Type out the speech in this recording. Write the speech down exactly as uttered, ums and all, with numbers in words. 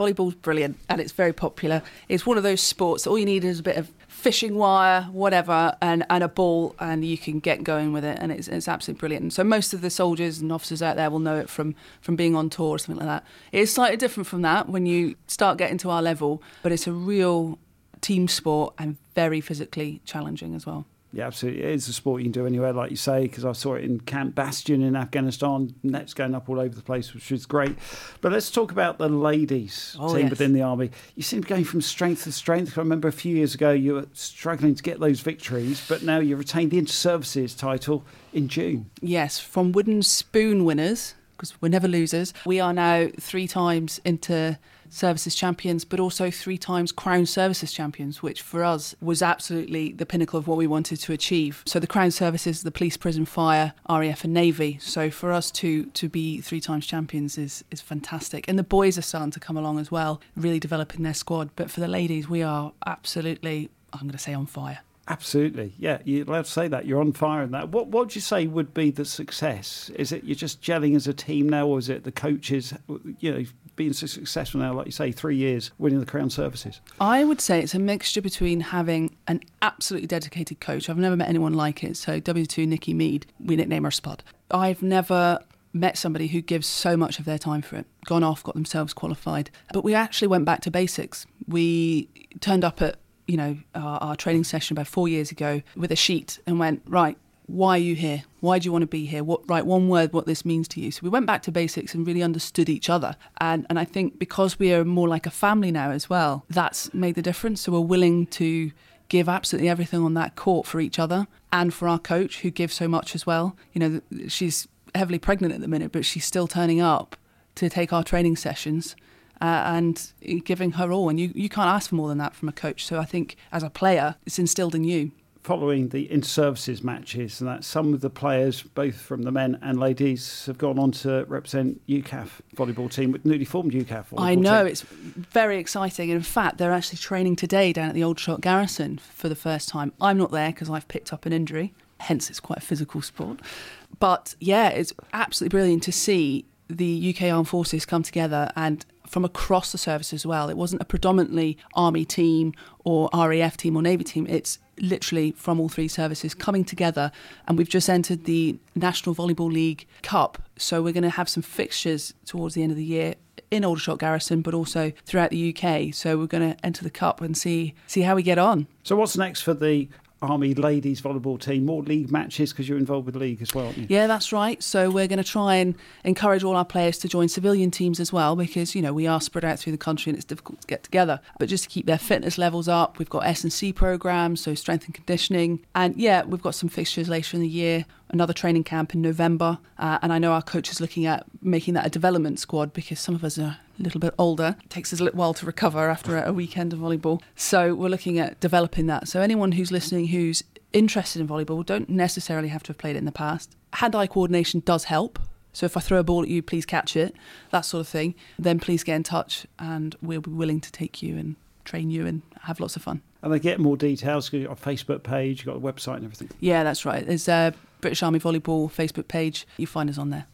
Volleyball's brilliant and it's very popular. It's one of those sports that all you need is a bit of fishing wire, whatever, and, and a ball, and you can get going with it, and it's it's absolutely brilliant. And so most of the soldiers and officers out there will know it from, from being on tour or something like that. It is slightly different from that when you start getting to our level, but it's a real team sport and very physically challenging as well. Yeah, absolutely. It is a sport you can do anywhere, like you say, because I saw it in Camp Bastion in Afghanistan. Nets going up all over the place, which is great. But let's talk about the ladies oh, team yes. within the Army. You seem to be going from strength to strength. I remember a few years ago you were struggling to get those victories, but now you retained the Inter-Services title in June. Yes, from wooden spoon winners, because we're never losers. We are now three times into Services champions, but also three times Crown Services champions, which for us was absolutely the pinnacle of what we wanted to achieve. So the Crown Services, the Police, Prison, Fire, R A F and Navy. So for us to to be three times champions is is fantastic. And the boys are starting to come along as well, really developing their squad. But for the ladies, we are absolutely, I'm going to say, on fire. Absolutely, yeah. You're allowed to say that. You're on fire in that. What what would you say would be the success? Is it you're just gelling as a team now, or is it the coaches, you know, being so successful now, like you say, three years winning the Crown Services? I would say it's a mixture between having an absolutely dedicated coach. I've never met anyone like it. So W two Nikki Mead, we nickname her Spud. I've never met somebody who gives so much of their time for it, gone off, got themselves qualified. But we actually went back to basics. We turned up at you know, our, our training session about four years ago with a sheet and went, right, why are you here? Why do you want to be here? What, write one word what this means to you. So we went back to basics and really understood each other. And, and I think because we are more like a family now as well, that's made the difference. So we're willing to give absolutely everything on that court for each other and for our coach, who gives so much as well. You know, she's heavily pregnant at the minute, but she's still turning up to take our training sessions. Uh, and giving her all. And you, you can't ask for more than that from a coach. So I think as a player, it's instilled in you. Following the inter-services matches, and that some of the players, both from the men and ladies, have gone on to represent U C A F volleyball team, with newly formed U C A F volleyball I know, team. It's very exciting. And in fact, they're actually training today down at the Aldershot Garrison for the first time. I'm not there because I've picked up an injury. Hence, it's quite a physical sport. But yeah, it's absolutely brilliant to see the U K Armed Forces come together, and from across the service as well. It wasn't a predominantly Army team or R A F team or Navy team. It's literally from all three services coming together. And we've just entered the National Volleyball League Cup. So we're going to have some fixtures towards the end of the year in Aldershot Garrison, but also throughout the U K. So we're going to enter the Cup and see see how we get on. So what's next for the Army ladies volleyball team? More league matches, because you're involved with the league as well, aren't you? Yeah, that's right. So we're going to try and encourage all our players to join civilian teams as well, because, you know, we are spread out through the country and it's difficult to get together. But just to keep their fitness levels up, we've got S and C programmes, so strength and conditioning. And yeah, we've got some fixtures later in the year, another training camp in November. Uh, and I know our coach is looking at making that a development squad, because some of us are a little bit older. It takes us a little while to recover after a weekend of volleyball. So we're looking at developing that. So anyone who's listening who's interested in volleyball don't necessarily have to have played it in the past. Hand-eye coordination does help. So if I throw a ball at you, please catch it, that sort of thing. Then please get in touch and we'll be willing to take you and train you and have lots of fun. And they get more details. You've got a Facebook page, you've got a website and everything. Yeah, that's right. There's a British Army Volleyball Facebook page. You find us on there.